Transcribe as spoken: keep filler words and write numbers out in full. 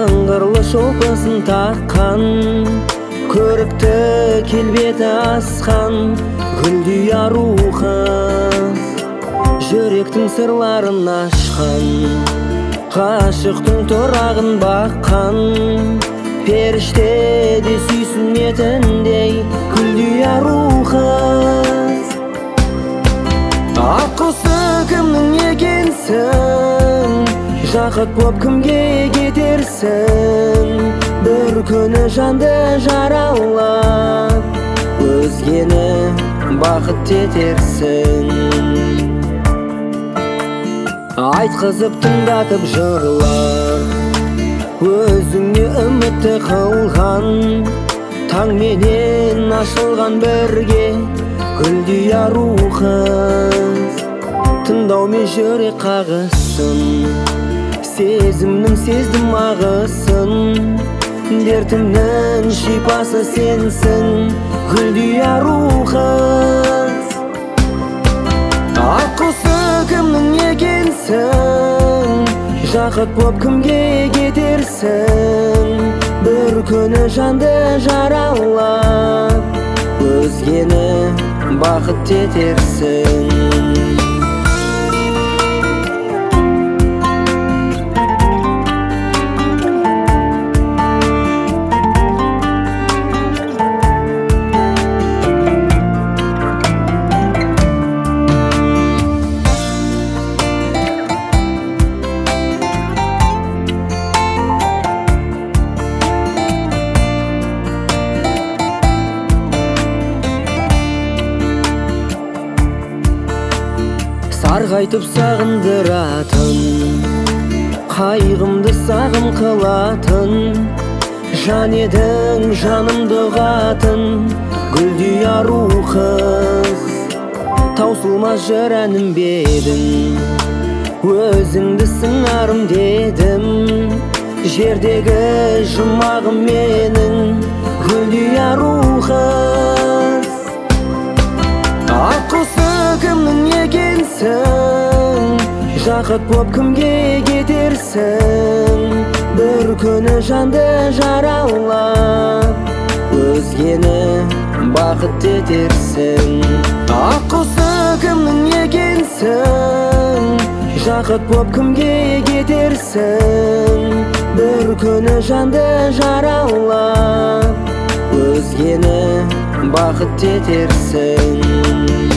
сыңғырлы шолпысын таққан, көрікті келбеті асқан гүлдей ару қыз, жүректің сырларын ашқан, ғашықтың тұрағын баққан, періште де сүйсінетіндей гүлдей ару қыз. Ақ құсы кімнің екенсің, жақыт боп кімге кетерсің, бір күні жанды жаралап өзгені бақыт етерсің. Айтқызып тыңдатып жырлар, өзіңе үмітті қылған, таңменен ашылған бірге гүлдей ару қыз. Тыңдаумен жүрек қағысын, сезімнің сездім ағысын, дертімнің шипасы сенсің гүлдей ару қыз. Ақ құсы кімнің екенсің, жақыт боп кімге кетерсің, бір күні жанды жаралап өзгені бақыт етерсің. Сарғайтып сағындыратын, қайғымды сағым қылатын, жан едің жанымды ұғатын гүлдей ару қыз. Таусылмас жыр әнім бедің, өзіңді сыңарым дедім, жердегі жұмағым менің гүлдей ару қыз. Ақ құсы кімнің екенсің, жақыт боп кімге кетерсің, бір күні жанды жаралап өзгені бақыт етерсің. Ақ құсы кімнің екенсің, жақыт боп кімге кетерсің, бір күні жанды жаралап өзгені бақыт етерсің.